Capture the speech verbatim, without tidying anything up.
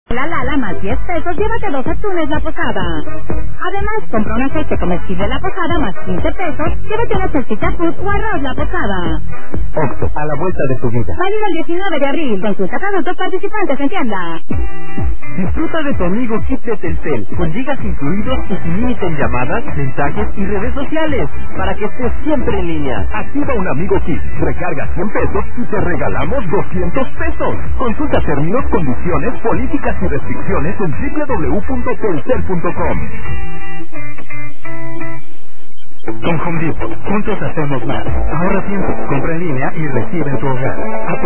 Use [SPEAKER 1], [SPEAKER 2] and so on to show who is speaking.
[SPEAKER 1] La Lala más diez pesos, llévate dos atunes La Posada. Además, compra un aceite comestible La Posada más quince pesos, llévate una salchicha food o arroz La Posada.
[SPEAKER 2] Oxxo, a la vuelta de tu vida.
[SPEAKER 1] Válido el diecinueve de abril, consulta productos participantes en tienda.
[SPEAKER 2] Disfruta de tu amigo Kit de Telcel, con gigas incluidos y sin límite en llamadas, mensajes y redes sociales, para que estés siempre en línea. Activa un amigo Kit, recarga cien pesos y te regalamos doscientos pesos. Consulta términos, condiciones, políticas y restricciones en doble u doble u doble u punto telcel punto com. Con Home Depot, juntos hacemos más. Ahorra tiempo, compra en línea y recibe en tu hogar.